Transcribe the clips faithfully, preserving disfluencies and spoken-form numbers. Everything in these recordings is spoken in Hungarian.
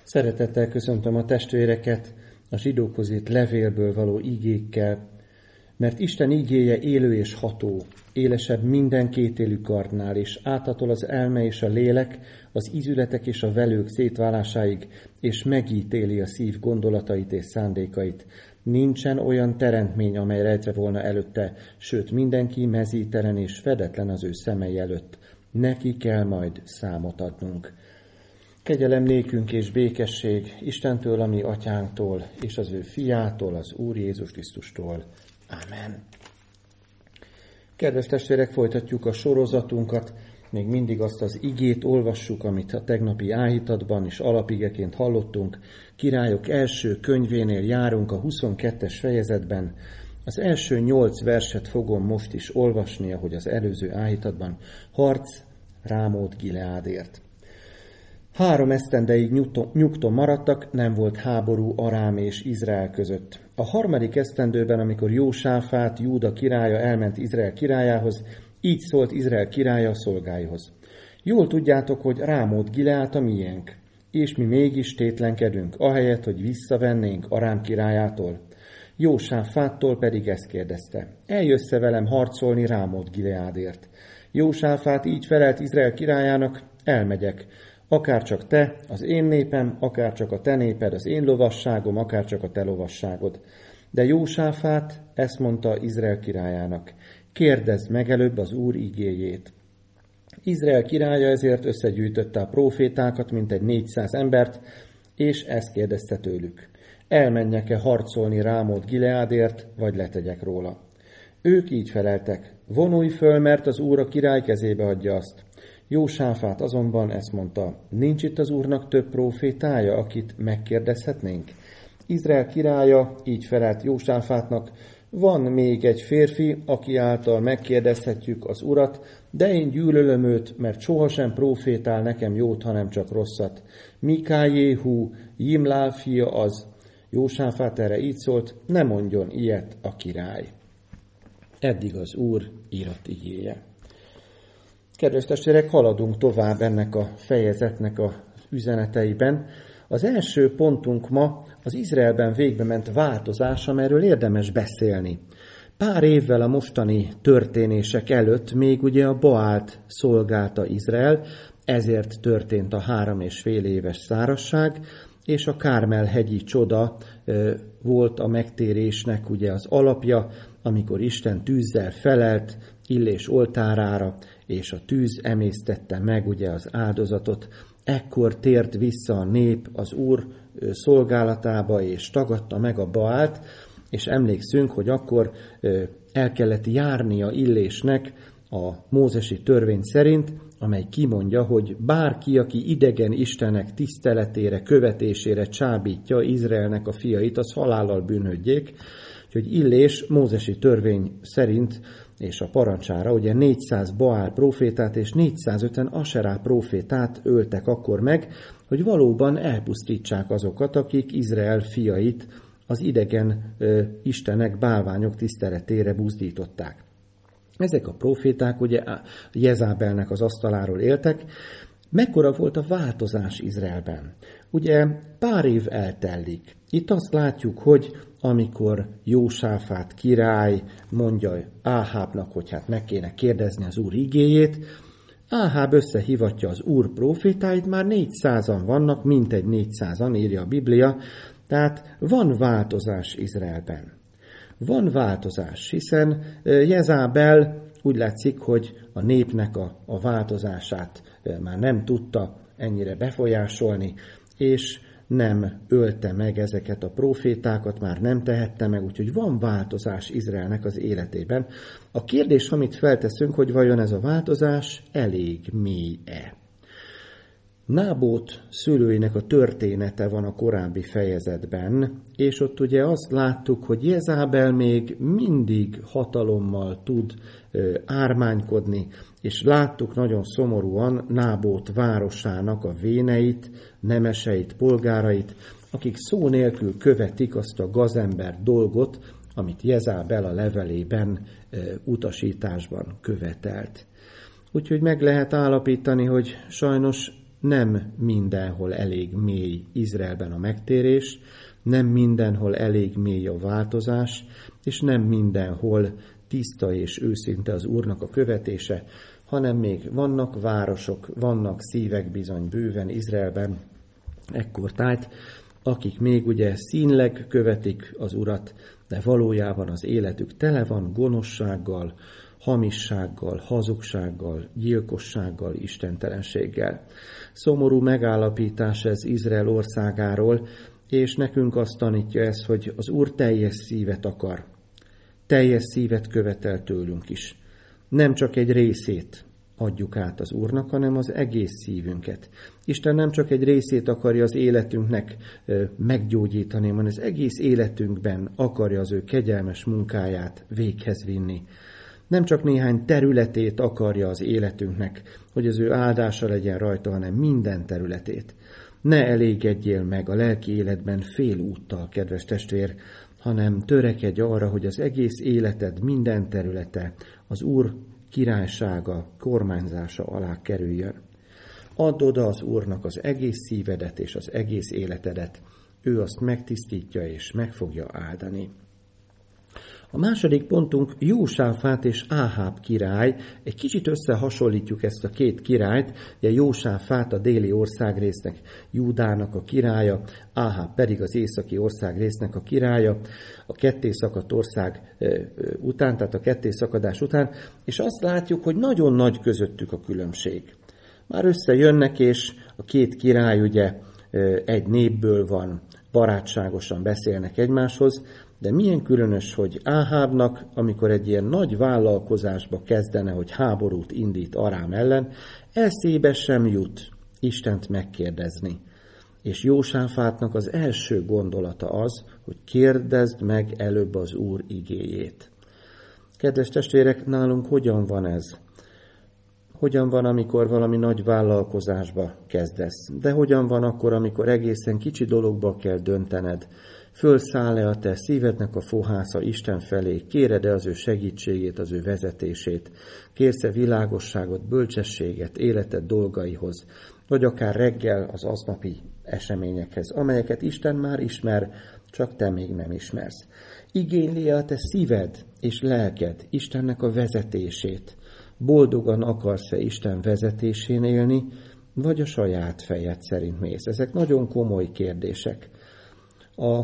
Szeretettel köszöntöm a testvéreket a zsidókhoz írt levélből való igékkel, mert Isten igéje élő és ható, élesebb minden kétélű kardnál, és áthatol az elme és a lélek, az ízületek és a velők szétválásáig, és megítéli a szív gondolatait és szándékait. Nincsen olyan teremtmény, amely rejtve volna előtte, sőt mindenki mezítelen és fedetlen az ő szemei előtt. Neki kell majd számot adnunk. Kegyelem nékünk és békesség Istentől, a mi atyánktól, és az ő fiától, az Úr Jézus Krisztustól. Ámen. Kedves testvérek, folytatjuk a sorozatunkat. Még mindig azt az igét olvassuk, amit a tegnapi áhítatban is alapigeként hallottunk. Királyok első könyvénél járunk a huszonkettes fejezetben. Az első nyolc verset fogom most is olvasni, ahogy az előző áhítatban. Harc Rámót Gileádért. Három esztendeig nyugton maradtak, nem volt háború Arám és Izrael között. A harmadik esztendőben, amikor Jósáfát, Júda királya elment Izrael királyához, így szólt Izrael királya a szolgáihoz. Jól tudjátok, hogy Rámót Gileád a miénk, és mi mégis tétlenkedünk, ahelyett, hogy visszavennénk Arám királyától. Jósáfáttól pedig ezt kérdezte: eljössze velem harcolni Rámót Gileádért? Jósáfát így felelt Izrael királyának: elmegyek. Akárcsak te, az én népem, akárcsak a te néped, az én lovasságom, akárcsak a te lovasságod. De Jósáfát ezt mondta Izrael királyának: kérdezd meg előbb az Úr igéjét. Izrael királya ezért összegyűjtötte a prófétákat, mintegy négyszáz embert, és ezt kérdezte tőlük: elmenjek-e harcolni Rámót Gileádért, vagy letegyek róla? Ők így feleltek: vonulj föl, mert az Úr a király kezébe adja azt. Jósáfát azonban ezt mondta: nincs itt az Úrnak több prófétája, akit megkérdezhetnénk? Izrael királya így felelt Jósáfátnak: van még egy férfi, aki által megkérdezhetjük az Urat, de én gyűlölöm őt, mert sohasem prófétál nekem jót, hanem csak rosszat. Mikájéhu, Jimlá fia az. Jósáfát erre így szólt: ne mondjon ilyet a király. Eddig az Úr írott igéje. Kedves testvérek, haladunk tovább ennek a fejezetnek az üzeneteiben. Az első pontunk ma az Izraelben végbement változás, amelyről érdemes beszélni. Pár évvel a mostani történések előtt még ugye a Baált szolgálta Izrael, ezért történt a három és fél éves szárazság, és a Kármel-hegyi csoda volt a megtérésnek ugye az alapja, amikor Isten tűzzel felelt Illés oltárára, és a tűz emésztette meg ugye az áldozatot. Ekkor tért vissza a nép az Úr szolgálatába, és tagadta meg a Baált, és emlékszünk, hogy akkor el kellett járnia Illésnek a mózesi törvény szerint, amely kimondja, hogy bárki, aki idegen istenek tiszteletére, követésére csábítja Izraelnek a fiait, az halállal bűnhődjék. Úgyhogy Illés mózesi törvény szerint és a parancsára ugye négyszáz Baál prófétát és négyszázötven Aserá prófétát öltek akkor meg, hogy valóban elpusztítsák azokat, akik Izrael fiait az idegen ö, istenek, bálványok tiszteletére buzdították. Ezek a próféták ugye Jezábelnek az asztaláról éltek. Mekkora volt a változás Izraelben? Ugye pár év eltellik. Itt azt látjuk, hogy amikor Jósáfát király mondja Áhábnak, hogy hát meg kéne kérdezni az Úr igéjét, Áháb összehívatja az Úr prófétáit, már négyszázan vannak, mintegy négyszázan, írja a Biblia, tehát van változás Izraelben. Van változás, hiszen Jezábel úgy látszik, hogy a népnek a, a változását már nem tudta ennyire befolyásolni, és nem ölte meg ezeket a prófétákat, már nem tehette meg, úgyhogy van változás Izraelnek az életében. A kérdés, amit felteszünk, hogy vajon ez a változás elég mély-e? Nábót szülőinek a története van a korábbi fejezetben, és ott ugye azt láttuk, hogy Jezábel még mindig hatalommal tud ö, ármánykodni, és láttuk nagyon szomorúan Nábót városának a véneit, nemeseit, polgárait, akik szó nélkül követik azt a gazember dolgot, amit Jezábel a levelében ö, utasításban követelt. Úgyhogy meg lehet állapítani, hogy sajnos nem mindenhol elég mély Izraelben a megtérés, nem mindenhol elég mély a változás, és nem mindenhol tiszta és őszinte az Úrnak a követése, hanem még vannak városok, vannak szívek bizony bőven Izraelben ekkortájt, akik még ugye színleg követik az Urat, de valójában az életük tele van gonoszsággal, hamissággal, hazugsággal, gyilkossággal, istentelenséggel. Szomorú megállapítás ez Izrael országáról, és nekünk azt tanítja ez, hogy az Úr teljes szívet akar. Teljes szívet követel tőlünk is. Nem csak egy részét adjuk át az Úrnak, hanem az egész szívünket. Isten nem csak egy részét akarja az életünknek meggyógyítani, hanem az egész életünkben akarja az ő kegyelmes munkáját véghez vinni. Nem csak néhány területét akarja az életünknek, hogy az ő áldása legyen rajta, hanem minden területét. Ne elégedjél meg a lelki életben fél úttal, kedves testvér, hanem törekedj arra, hogy az egész életed minden területe az Úr királysága, kormányzása alá kerüljön. Add oda az Úrnak az egész szívedet és az egész életedet. Ő azt megtisztítja és meg fogja áldani. A második pontunk Jósáfát és Áháb király. Egy kicsit összehasonlítjuk ezt a két királyt. Ugye Jósáfát a déli országrésznek, Júdának a királya, Áháb pedig az északi országrésznek a királya, a kettészakadt ország után, tehát a kettészakadás után, és azt látjuk, hogy nagyon nagy közöttük a különbség. Már összejönnek, és a két király ugye egy népből van, barátságosan beszélnek egymáshoz, de milyen különös, hogy Áhábnak, amikor egy ilyen nagy vállalkozásba kezdene, hogy háborút indít Arám ellen, eszébe sem jut Istent megkérdezni. És Jósáfátnak az első gondolata az, hogy kérdezd meg előbb az Úr igéjét. Kedves testvérek, nálunk hogyan van ez? Hogyan van, amikor valami nagy vállalkozásba kezdesz? De hogyan van akkor, amikor egészen kicsi dologba kell döntened? Fölszáll-e a te szívednek a fohásza Isten felé? Kéred-e az ő segítségét, az ő vezetését? Kérsz-e világosságot, bölcsességet életed dolgaihoz? Vagy akár reggel az aznapi eseményekhez, amelyeket Isten már ismer, csak te még nem ismersz. Igényli-e a te szíved és lelked Istennek a vezetését? Boldogan akarsz-e Isten vezetésén élni, vagy a saját fejed szerint mész? Ezek nagyon komoly kérdések. A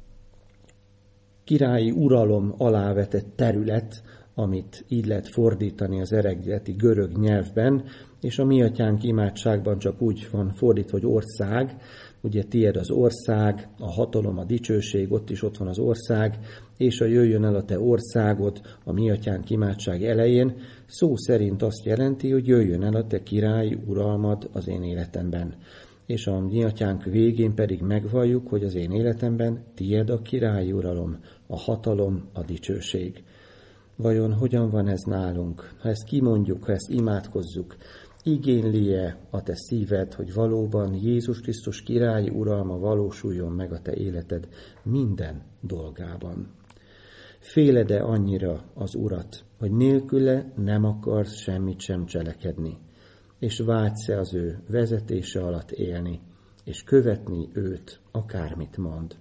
királyi uralom alávetett terület, amit így lehet fordítani az eredeti görög nyelvben, és a mi atyánk imádságban csak úgy van fordítva, hogy ország, ugye tied az ország, a hatalom, a dicsőség, ott is ott van az ország, és a jöjjön el a te országod a mi atyánk imádság elején, szó szerint azt jelenti, hogy jöjjön el a te királyi uralmad az én életemben. És a mi atyánk végén pedig megvalljuk, hogy az én életemben tied a királyi uralom, a hatalom, a dicsőség. Vajon hogyan van ez nálunk? Ha ezt kimondjuk, ha ezt imádkozzuk, igényli-e a te szíved, hogy valóban Jézus Krisztus királyi uralma valósuljon meg a te életed minden dolgában? Féled-e annyira az Urat, hogy nélküle nem akarsz semmit sem cselekedni, és vágysz-e az ő vezetése alatt élni, és követni őt, akármit mond?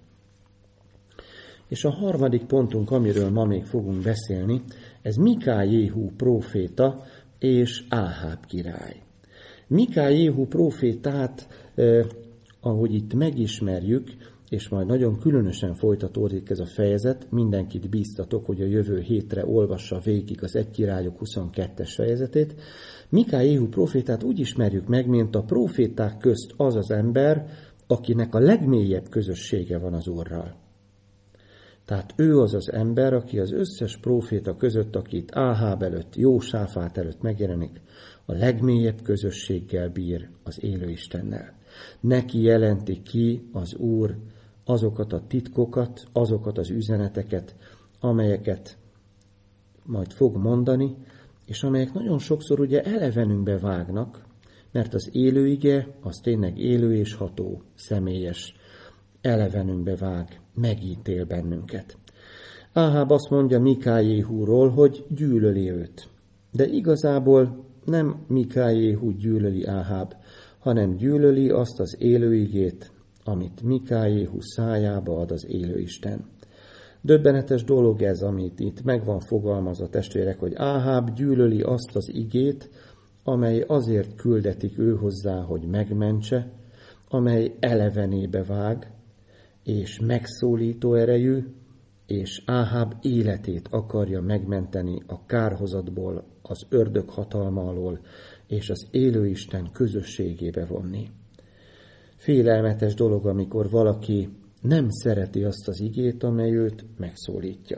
És a harmadik pontunk, amiről ma még fogunk beszélni, ez Miká-Jéhú próféta és Áháb király. Miká-Jéhú prófétát, eh, ahogy itt megismerjük, és majd nagyon különösen folytatódik ez a fejezet, mindenkit bíztatok, hogy a jövő hétre olvassa végig az egy Királyok huszonkettes fejezetét. Miká-Jéhú prófétát úgy ismerjük meg, mint a próféták közt az az ember, akinek a legmélyebb közössége van az Úrral. Tehát ő az az ember, aki az összes próféta között, akit Áháb előtt, Jósáfát előtt megjelenik, a legmélyebb közösséggel bír az élő Istennel. Neki jelenti ki az Úr azokat a titkokat, azokat az üzeneteket, amelyeket majd fog mondani, és amelyek nagyon sokszor ugye elevenünkbe vágnak, mert az élő ige, az tényleg élő és ható, személyes, elevenünkbe vág, megítél bennünket. Áháb azt mondja Miká-Jéhúról, hogy gyűlöli őt. De igazából nem Miká-Jéhú gyűlöli Áháb, hanem gyűlöli azt az élő igét, amit Mikájéhu szájába ad az élő Isten. Döbbenetes dolog ez, amit itt meg van fogalmazva, testvérek, hogy Áháb gyűlöli azt az igét, amely azért küldetik ő hozzá, hogy megmentse, amely elevenébe vág, és megszólító erejű, és Áháb életét akarja megmenteni a kárhozatból, az ördög hatalma alól, és az élő Isten közösségébe vonni. Félelmetes dolog, amikor valaki nem szereti azt az igét, amely őt megszólítja.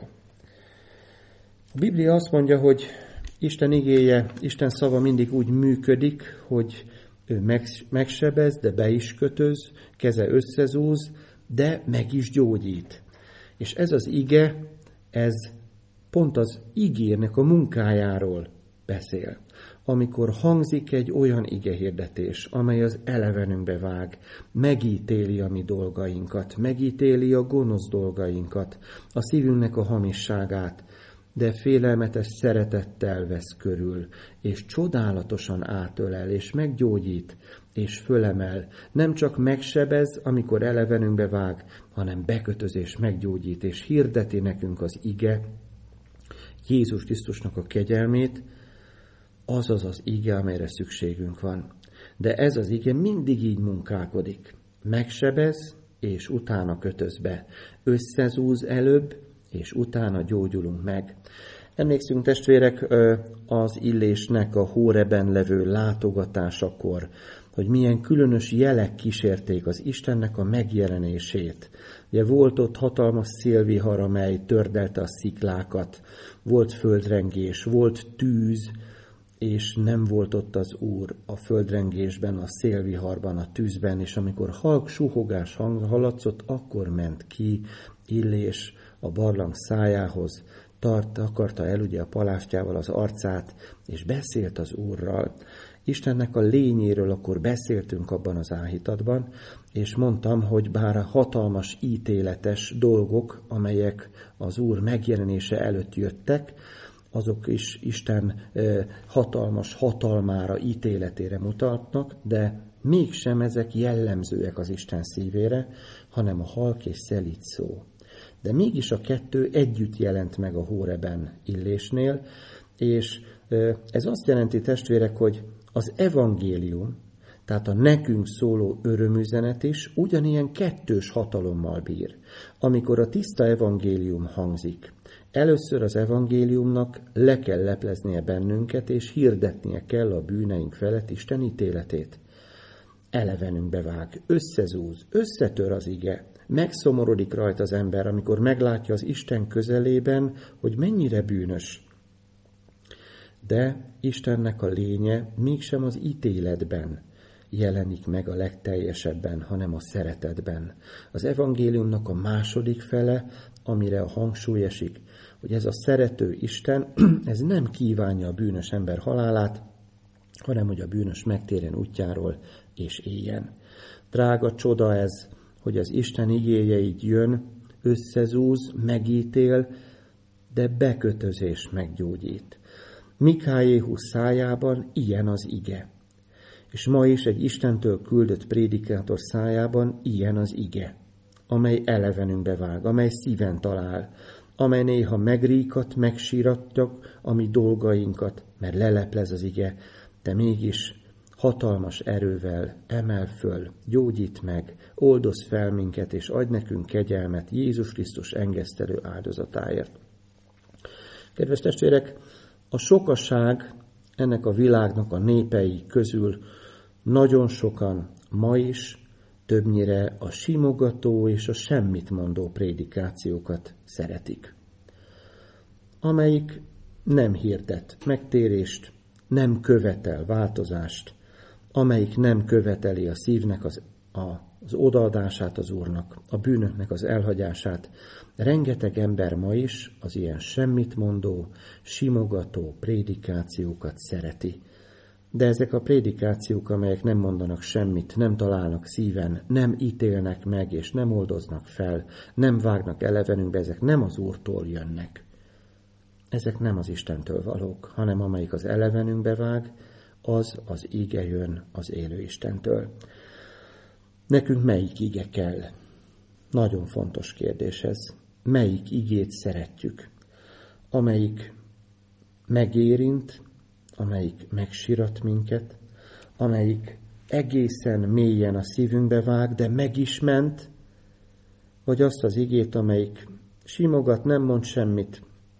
A Biblia azt mondja, hogy Isten igéje, Isten szava mindig úgy működik, hogy ő megsebez, de be is kötöz, keze összezúz, de meg is gyógyít. És ez az ige, ez pont az igének a munkájáról beszél. Amikor hangzik egy olyan igehirdetés, amely az elevenünkbe vág, megítéli a mi dolgainkat, megítéli a gonosz dolgainkat, a szívünknek a hamisságát, de félelmetes szeretettel vesz körül, és csodálatosan átölel, és meggyógyít, és fölemel. Nem csak megsebez, amikor elevenünkbe vág, hanem bekötöz és meggyógyít, és hirdeti nekünk az ige, Jézus Krisztusnak a kegyelmét, azaz az ige, amelyre szükségünk van. De ez az ige mindig így munkálkodik. Megsebez, és utána kötöz be. Összezúz előbb, és utána gyógyulunk meg. Emlékszünk, testvérek, az Illésnek a Hóreben levő látogatásakor, hogy milyen különös jelek kísérték az Istennek a megjelenését. Ugye volt ott hatalmas szélvihar, amely tördelte a sziklákat, volt földrengés, volt tűz, és nem volt ott az Úr a földrengésben, a szélviharban, a tűzben, és amikor halk suhogás hallatszott, akkor ment ki Illés a barlang szájához, tart, akarta el ugye a palástjával az arcát, és beszélt az Úrral. Istennek a lényéről akkor beszéltünk abban az áhítatban, és mondtam, hogy bár a hatalmas ítéletes dolgok, amelyek az Úr megjelenése előtt jöttek, azok is Isten hatalmas hatalmára, ítéletére mutatnak, de mégsem ezek jellemzőek az Isten szívére, hanem a halk és szelíd szó. De mégis a kettő együtt jelent meg a Hóreben Illésnél, és ez azt jelenti, testvérek, hogy az evangélium, tehát a nekünk szóló örömüzenet is ugyanilyen kettős hatalommal bír. Amikor a tiszta evangélium hangzik, először az evangéliumnak le kell lepleznie bennünket, és hirdetnie kell a bűneink felett Isten ítéletét. Elevenünkbe vág, összezúz, összetör az ige, megszomorodik rajta az ember, amikor meglátja az Isten közelében, hogy mennyire bűnös. De Istennek a lénye mégsem az ítéletben jelenik meg a legteljesebben, hanem a szeretetben. Az evangéliumnak a második fele, amire a hangsúly esik, hogy ez a szerető Isten, ez nem kívánja a bűnös ember halálát, hanem hogy a bűnös megtérjen útjáról és éljen. Drága csoda ez, hogy az Isten igéje így jön, összezúz, megítél, de bekötözés meggyógyít. Mikájéhu szájában ilyen az ige. És ma is egy Istentől küldött prédikátor szájában ilyen az ige, amely elevenünkbe vág, amely szíven talál, amely néha megríkat, megsírattak a mi dolgainkat, mert leleplez az ige, de mégis hatalmas erővel emel föl, gyógyít meg, oldoz fel minket, és adj nekünk kegyelmet Jézus Krisztus engesztelő áldozatáért. Kedves testvérek, a sokaság ennek a világnak a népei közül nagyon sokan ma is többnyire a simogató és a semmit mondó prédikációkat szeretik, amelyik nem hirdet megtérést, nem követel változást, amelyik nem követeli a szívnek az, a, az odaadását az Úrnak, a bűnöknek az elhagyását. Rengeteg ember ma is az ilyen semmit mondó, simogató prédikációkat szereti. De ezek a prédikációk, amelyek nem mondanak semmit, nem találnak szíven, nem ítélnek meg és nem oldoznak fel, nem vágnak elevenünkbe, ezek nem az Úrtól jönnek. Ezek nem az Istentől valók, hanem amelyik az elevenünkbe vág, az az ige jön az élő Istentől. Nekünk melyik ige kell? Nagyon fontos kérdés ez. Melyik igét szeretjük? Amelyik megérint, amelyik megsirat minket, amelyik egészen mélyen a szívünkbe vág, de meg is ment, vagy azt az igét, amelyik simogat, nem mond semmit,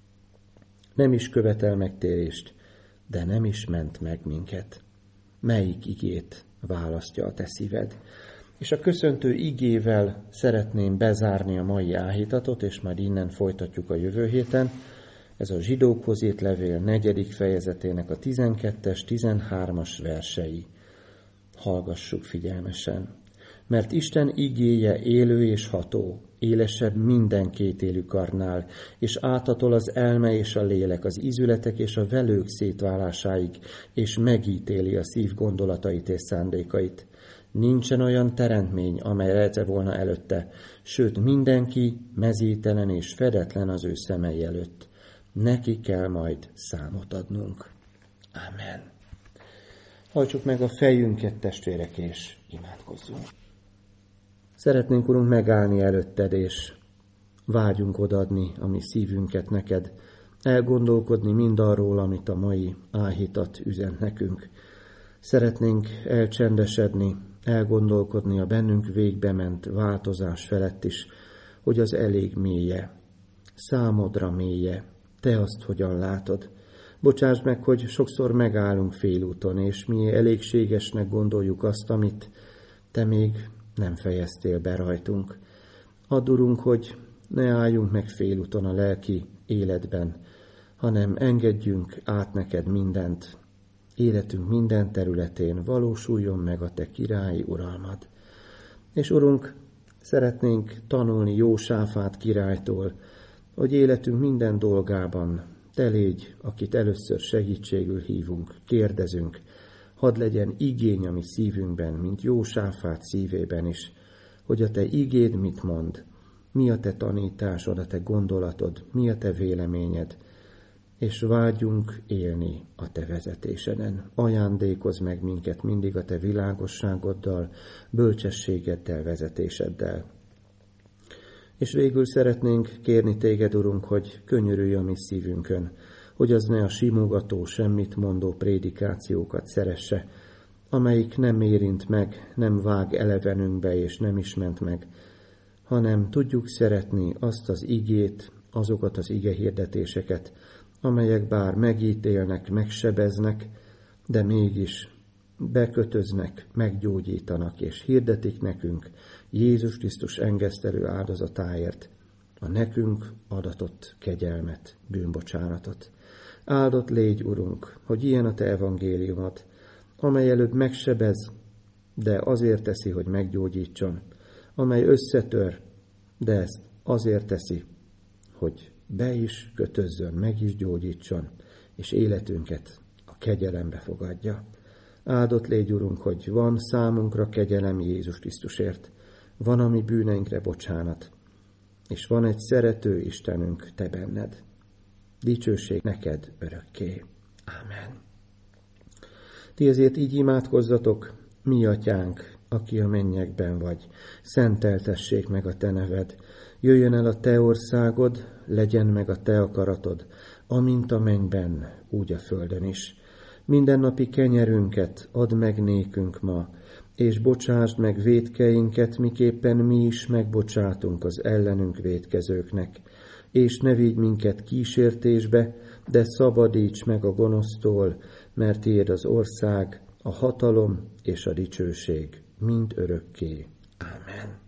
nem is követel megtérést, de nem is ment meg minket. Melyik igét választja a te szíved? És a köszöntő igével szeretném bezárni a mai áhítatot, és majd innen folytatjuk a jövő héten. Ez a Zsidókhoz írt levél negyedik fejezetének a tizenkettes, tizenhármas versei. Hallgassuk figyelmesen. Mert Isten igéje élő és ható, élesebb minden kétélű karnál, és áthatol az elme és a lélek, az ízületek és a velők szétválásáig, és megítéli a szív gondolatait és szándékait. Nincsen olyan teremtmény, amely rejtve volna előtte, sőt mindenki mezítelen és fedetlen az ő szemei előtt. Neki kell majd számot adnunk. Amen. Hajtsuk meg a fejünket, testvérek, és imádkozzunk. Szeretnénk, Urunk, megállni előtted, és vágyunk odaadni a mi szívünket neked, elgondolkodni mindarról, amit a mai áhítat üzent nekünk. Szeretnénk elcsendesedni, elgondolkodni a bennünk végbe ment változás felett is, hogy az elég mélye, számodra mélye, te azt hogyan látod. Bocsásd meg, hogy sokszor megállunk félúton, és mi elégségesnek gondoljuk azt, amit te még nem fejeztél be rajtunk. Add, Urunk, hogy ne álljunk meg félúton a lelki életben, hanem engedjünk át neked mindent, életünk minden területén valósuljon meg a te királyi uralmad. És Urunk, szeretnénk tanulni Jósáfát királytól, hogy életünk minden dolgában te légy, akit először segítségül hívunk, kérdezünk, hadd legyen igény a mi szívünkben, mint Jósáfát szívében is, hogy a te igéd mit mond, mi a te tanításod, a te gondolatod, mi a te véleményed, és vágyjunk élni a te vezetéseden. Ajándékozz meg minket mindig a te világosságoddal, bölcsességeddel, vezetéseddel. És végül szeretnénk kérni téged, Urunk, hogy könyörülj a mi szívünkön, hogy az ne a simogató, semmit mondó prédikációkat szeresse, amelyik nem érint meg, nem vág elevenünkbe és nem is ment meg, hanem tudjuk szeretni azt az igét, azokat az igehirdetéseket, amelyek bár megítélnek, megsebeznek, de mégis bekötöznek, meggyógyítanak és hirdetik nekünk Jézus Krisztus engesztelő áldozatáért a nekünk adatott kegyelmet, bűnbocsánatot. Áldott légy, Urunk, hogy ilyen a te evangéliumod, amely előbb megsebez, de azért teszi, hogy meggyógyítson, amely összetör, de ezt azért teszi, hogy be is kötözzön, meg is gyógyítson, és életünket a kegyelembe fogadja. Áldott légy, Urunk, hogy van számunkra kegyelem Jézus Krisztusért, van a mi bűneinkre bocsánat, és van egy szerető Istenünk te benned. Dicsőség neked örökké. Ámen. Ti ezért így imádkozzatok, mi atyánk, aki a mennyekben vagy, szenteltessék meg a te neved, jöjjön el a te országod, legyen meg a te akaratod, amint a mennyben, úgy a földön is. Mindennapi kenyerünket add meg nékünk ma, és bocsásd meg vétkeinket, miképpen mi is megbocsátunk az ellenünk vétkezőknek. És ne vigy minket kísértésbe, de szabadíts meg a gonosztól, mert tiéd az ország, a hatalom és a dicsőség mind örökké. Ámen.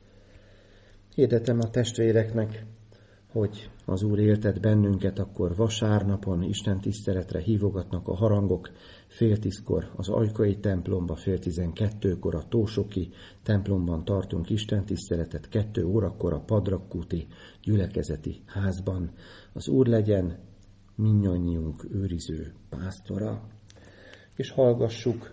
Hirdetem a testvéreknek, hogy az Úr éltet bennünket, akkor vasárnapon Isten tiszteletre hívogatnak a harangok, fél tízkor az Ajkai templomba, fél tizenkettőkor a Tósoki templomban tartunk Isten tiszteletet, kettő órakor a Padrakúti gyülekezeti házban. Az Úr legyen mindnyájunk őriző pásztora. És hallgassuk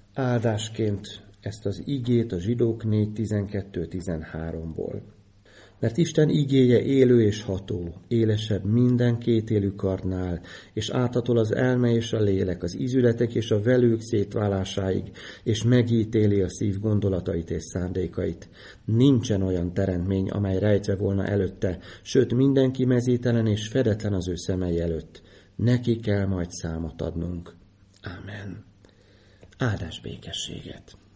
áldásként ezt az igét a Zsidók négy tizenkettő tizenháromból. Mert Isten igéje élő és ható, élesebb minden kétélű kardnál, és áthatol az elme és a lélek, az ízületek és a velők szétválásáig, és megítéli a szív gondolatait és szándékait. Nincsen olyan teremtmény, amely rejtve volna előtte, sőt mindenki mezítelen és fedetlen az ő szemei előtt. Neki kell majd számot adnunk. Ámen. Áldás békességet!